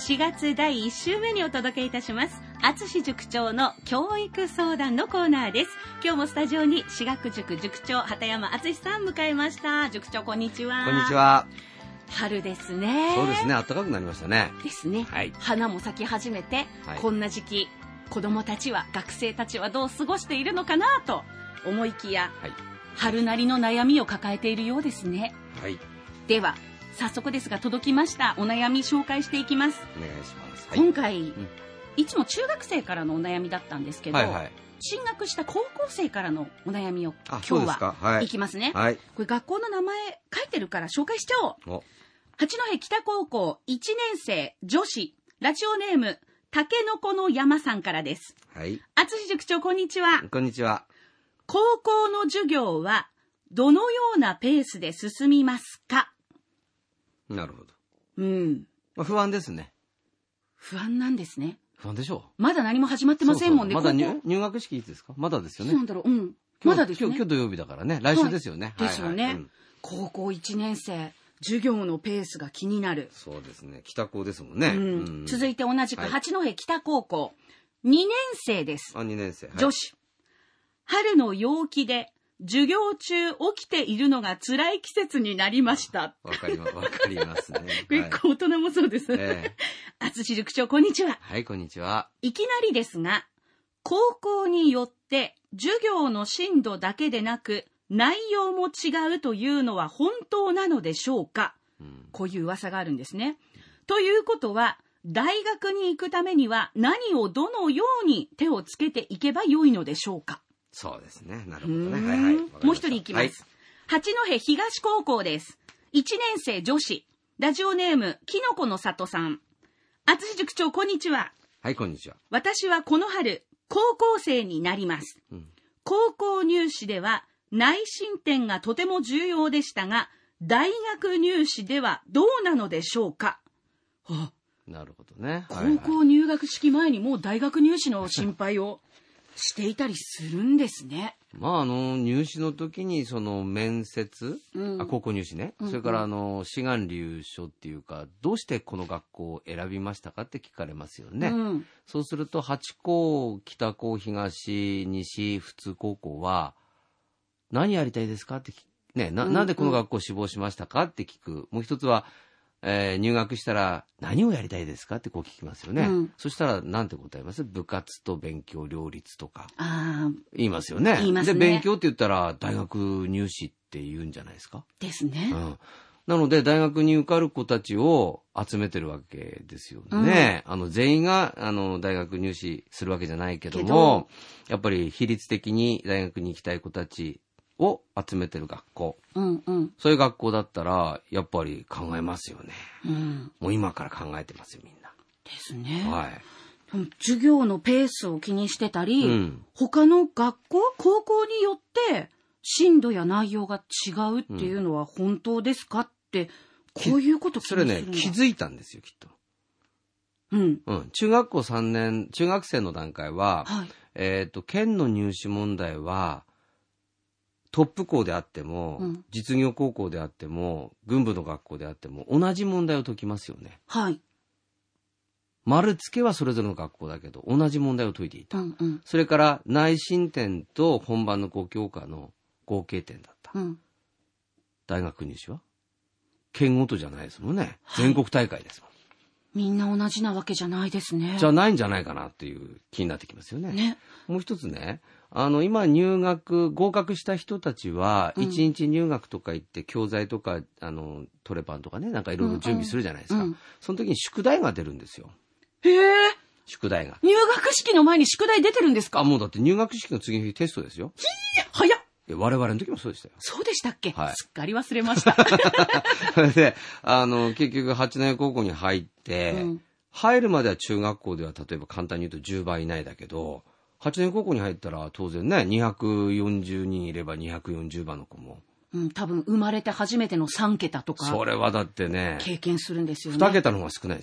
4月第1週目にお届けいたします敦塾長の教育相談のコーナーです。今日もスタジオに私学塾塾長畑山敦さん迎えました。塾長こんにちは。 こんにちは。 春ですね。 そうですね、暖かくなりましたね。 ですね、 はい、 花も咲き始めて、はい、こんな時期子どもたちは学生たちはどう過ごしているのかなと思いきや、はい、春なりの悩みを抱えているようですね。 はい、 では早速ですが届きましたお悩み紹介していきます。 お願いします。はい、 今回、いつも中学生からのお悩みだったんですけど、 はいはい、 進学した高校生からのお悩みを今日はいきますね。 はい、 これ学校の名前書いてるから紹介しちゃおう。八戸北高校1年生女子ラジオネームたけのこの山さんからです。 はい、 敦塾長こんにちは。 こんにちは。 高校の授業はどのようなペースで進みますか？ なるほど。不安ですね。 不安なんですね。 不安でしょう。 まだ何も始まってませんもんね。 そうそう、まだ入学式いつですか？まだですよね。 そうなんだろう。まだですね。 今日土曜日だからね。来週ですよね。 ですよね。高校1年生授業のペースが気になる。 そうですね。北高ですもんね。 続いて同じく八戸北高校2年生です。 2年生。 女子。春の陽気で授業中起きているのが辛い季節になりました。 わかりますね。 結構大人もそうです。敦塾長こんにちは。 はい、こんにちは。 いきなりですが、高校によって授業の進度だけでなく内容も違うというのは本当なのでしょうか？こういう噂があるんですね。ということは大学に行くためには何をどのように手をつけていけばよいのでしょうか？ そうですね。なるほどね。 もう一人いきます。八戸東高校です。1年生女子。ラジオネーム、きのこの里さん。敦塾長、こんにちは。 はい、こんにちは。 私はこの春、高校生になります。高校入試では内申点がとても重要でしたが、大学入試ではどうなのでしょうか？ なるほどね。 高校入学式前にもう大学入試の心配をしていたりするんですね。 入試の時にその面接、高校入試ね、それから志願留所っていうか、どうしてこの学校を選びましたかって聞かれますよね。そうすると8校、北高、東、西、普通高校は何やりたいですかってなんでこの学校を志望しましたかって聞く。もう一つは入学したら何をやりたいですかってこう聞きますよね。そしたら何て答えます？部活と勉強両立とか言いますよね。で勉強って言ったら大学入試って言うんじゃないですか。 ですね。 なので大学に受かる子たちを集めてるわけですよね。全員が大学入試するわけじゃないけども、やっぱり比率的に大学に行きたい子たちを集めてる学校、そういう学校だったらやっぱり考えますよね。もう今から考えてますよみんな。 ですね。 授業のペースを気にしてたり、他の学校高校によって進度や内容が違うっていうのは本当ですかって、こういうこと気にするんだ。 それね、気づいたんですよきっと。中学校3年中学生の段階は、県の入試問題はトップ校であっても、実業高校であっても、軍部の学校であっても、同じ問題を解きますよね。丸付けはそれぞれの学校だけど、同じ問題を解いていた。それから内申点と本番の5教科の合計点だった。大学入試は県ごとじゃないですもんね。全国大会ですもん。 みんな同じなわけじゃないですね。 じゃないんじゃないかなっていう気になってきますよね。もう一つね。今合格した人たちは、1日入学とか行って教材とかトレパンとかね、なんかいろいろ準備するじゃないですか。その時に宿題が出るんですよ。宿題が。 入学式の前に宿題出てるんですか？ もうだって入学式の次の日テストですよ。 早っ。 我々の時もそうでしたよ。 そうでしたっけ？すっかり忘れました。 で、結局八戸高校に入って、入るまでは中学校では例えば簡単に言うと10倍以内だけど、8年高校に入ったら当然ね、240人いれば240番の子も。 多分生まれて初めての3桁とか。 それはだってね。 経験するんですよね。 2桁の方が少ない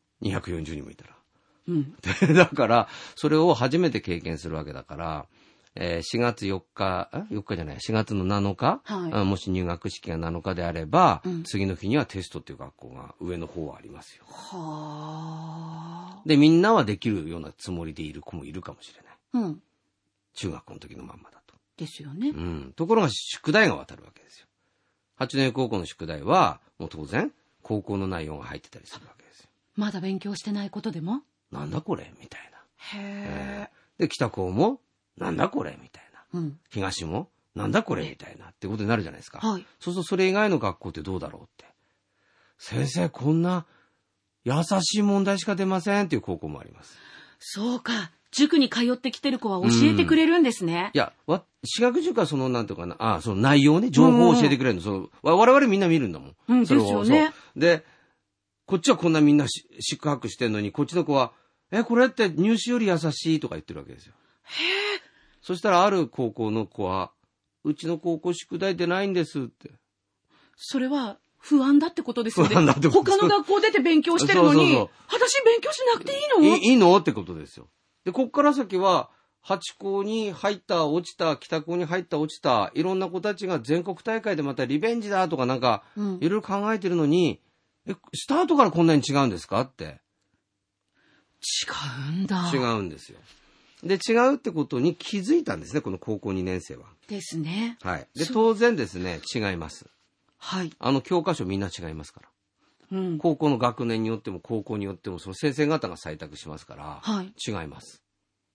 ですよ。240人もいたら。だから、それを初めて経験するわけだから、 4月4日じゃない、4月の7日、 はい、 もし入学式が7日であれば、 うん、 次の日にはテストっていう学校が上の方はありますよ。 はで、みんなはできるようなつもりでいる子もいるかもしれない。 うん。 中学校の時のまんまだと。 ですよね。 うん。ところが宿題が渡るわけですよ。八戸高校の宿題は、もう当然、高校の内容が入ってたりするわけですよ。 まだ勉強してないことでも？ なんだこれみたいな。 へで、北高も、なんだこれみたいな。 うん。 東も、なんだこれみたいなってことになるじゃないですか。 はい。 そうするとそれ以外の学校ってどうだろうって。先生、こんな優しい問題しか出ませんっていう高校もあります。 そうか。塾に通ってきてる子は教えてくれるんですね。 いや、私学塾はその、なんていうかな、その内容ね、情報を教えてくれるの。その我々みんな見るんだもん。 うん、ですよね。 で、こっちはこんなみんな宿泊してんのに、こっちの子は、これって入試より優しいとか言ってるわけですよ。 へえ。 そしたらある高校の子は、うちの高校宿題出ないんですって。 それは不安だってことですよね。 不安だってこと。 他の学校出て勉強してるのに、私勉強しなくていいの？ いいのってことですよ。で、こっから先は、8校に入った、落ちた、北校に入った、落ちた、いろんな子たちが全国大会でまたリベンジだとかなんか、いろいろ考えてるのに、スタートからこんなに違うんですかって。 違うんだ。 違うんですよ。で、違うってことに気づいたんですね、この高校2年生は。 ですね。 はい。で、当然ですね、違います。 はい。 教科書みんな違いますから。 うん。 高校の学年によっても高校によってもその先生方が採択しますから、 はい、 違います。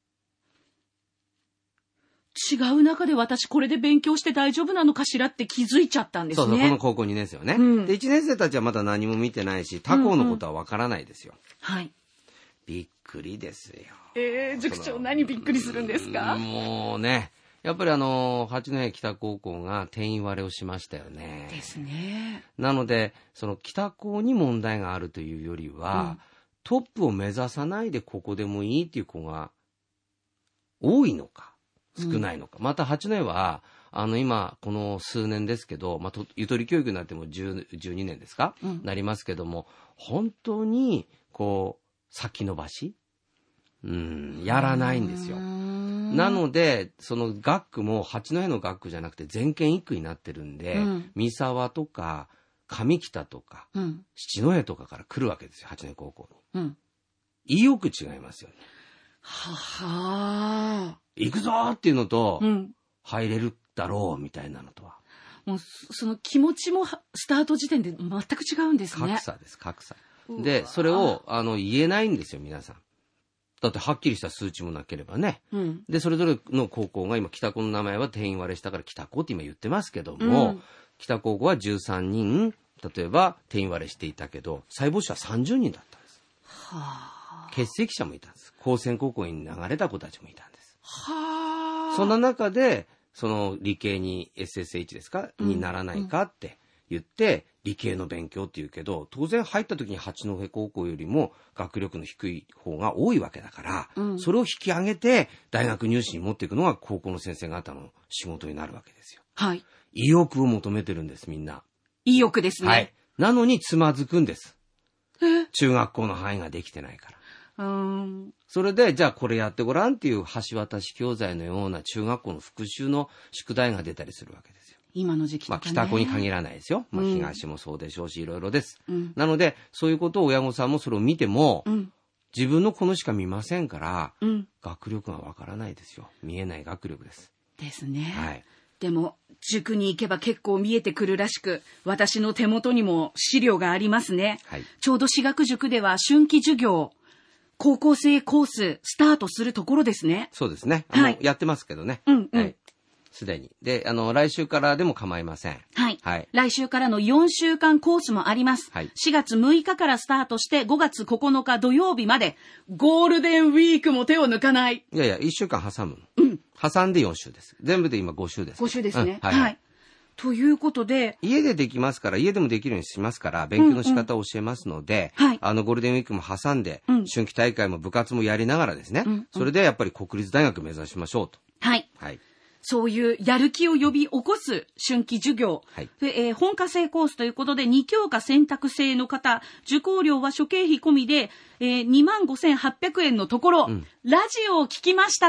違う中で私これで勉強して大丈夫なのかしらって気づいちゃったんですね。 そう、この高校2年生はね、うん、で1年生たちはまだ何も見てないし他校のことはわからないですよ、 はい。 びっくりですよ。 塾長何びっくりするんですか？ もうね、やっぱり八戸北高校が定員割れをしましたよね。 ですね。 なのでその北高に問題があるというよりは、トップを目指さないでここでもいいっていう子が多いのか少ないのか、また八戸は今この数年ですけど、ゆとり教育になっても12年ですか、なりますけども、本当にこう先延ばし、やらないんですよ。なのでその学区も八戸の学区じゃなくて全県一区になってるんで、三沢とか上北とか、七戸とかから来るわけですよ、八戸高校に。意欲違いますよね。 はは行くぞーっていうのと、入れるだろうみたいなのとは、 もうその気持ちもスタート時点で全く違うんですね。 格差です、格差で、それを言えないんですよ皆さん。だってはっきりした数値もなければね、でそれぞれの高校が今北高の名前は定員割れしたから北高って今言ってますけども、北高校は13人例えば定員割れしていたけど細胞者は30人だったんです。欠席者もいたんです。高専高校に流れた子たちもいたんです。そんな中でその理系に SSH ですか、にならないかって言って理系の勉強って言うけど、当然入った時に八戸高校よりも学力の低い方が多いわけだから、それを引き上げて大学入試に持っていくのが高校の先生方の仕事になるわけですよ。 はい。 意欲を求めてるんですみんな。 意欲ですね。 はい。なのにつまずくんです。中学校の範囲ができてないから。それでじゃあこれやってごらんっていう橋渡し教材のような中学校の復習の宿題が出たりするわけですよ。 今の時期とかね。 北高に限らないですよ。東もそうでしょうしいろいろです、なのでそういうことを親御さんもそれを見ても、自分の子のしか見ませんから、学力がわからないですよ。見えない学力です。 ですね。 はい。 でも塾に行けば結構見えてくるらしく、私の手元にも資料がありますね、ちょうど私学塾では春季授業高校生コーススタートするところですね。 そうですね。やってますけどね。すでに。で、来週からでも構いません。 はい。来週からの4週間コースもあります。4月6日からスタートして5月9日土曜日まで、ゴールデンウィークも手を抜かない。 いやいや、1週間挟む。挟んで4週です。全部で今5週です。 5週ですね。はい。ということで、 家でできますから、家でもできるようにしますから、勉強の仕方を教えますので、ゴールデンウィークも挟んで、春季大会も部活もやりながらですね、それでやっぱり国立大学目指しましょうと。 はい。そういうやる気を呼び起こす春季授業、本科生コースということで2教科選択制の方、受講料は諸経費込みで、25,800円のところ、ラジオを聞きましたと。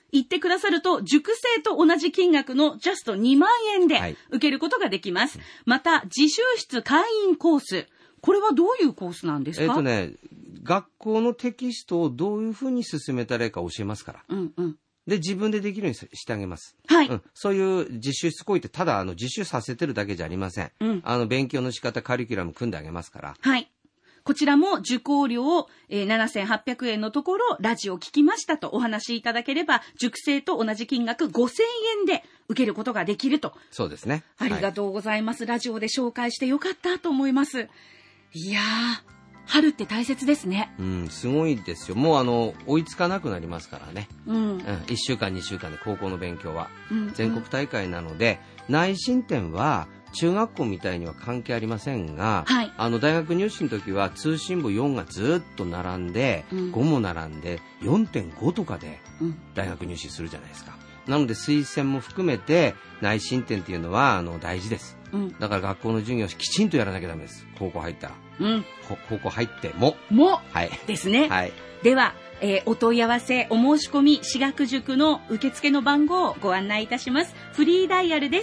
言ってくださると、塾生と同じ金額のジャスト2万円で受けることができます。また、自習室会員コース。これはどういうコースなんですか？ 学校のテキストをどういうふうに進めたらいいか教えますから。で、自分でできるようにしてあげます。そういう実習室行為って、ただ実習させてるだけじゃありません。勉強の仕方、カリキュラム組んであげますから。 はい。こちらも受講料、7800円のところ、ラジオ聞きましたとお話しいただければ、塾生と同じ金額5000円で受けることができると。 そうですね。 ありがとうございます。ラジオで紹介してよかったと思います。いやー、春って大切ですね。 すごいですよ。もう追いつかなくなりますからね。1週間2週間で高校の勉強は、全国大会なので、内申点は中学校みたいには関係ありませんが、大学入試の時は通信簿4がずっと並んで、5も並んで 4.5 とかで大学入試するじゃないですか。なので推薦も含めて内申点っていうのは大事です。だから学校の授業をきちんとやらなきゃダメです。高校入ったら。高校入っても。 ですね。では、お問い合わせ、お申し込み、私学塾の受付の番号をご案内いたします。フリーダイヤルです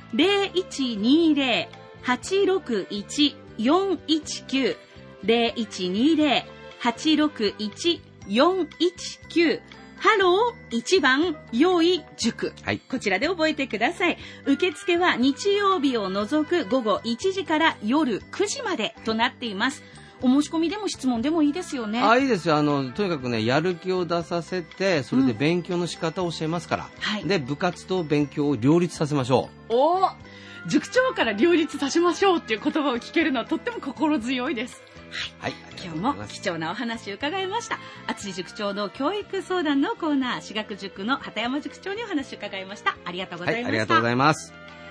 。0120-861-419 0120-861-419ハロー1番用意塾、こちらで覚えてください。受付は日曜日を除く午後1時から夜9時までとなっています。お申し込みでも質問でもいいですよね。 いいですよ。とにかくね、やる気を出させて、それで勉強の仕方を教えますから、で部活と勉強を両立させましょう。 塾長から両立させましょうっていう言葉を聞けるのはとっても心強いです。今日も貴重なお話を伺いました。厚塾長の教育相談のコーナー、私学塾の畑山塾長にお話を伺いました。ありがとうございました。 ありがとうございます。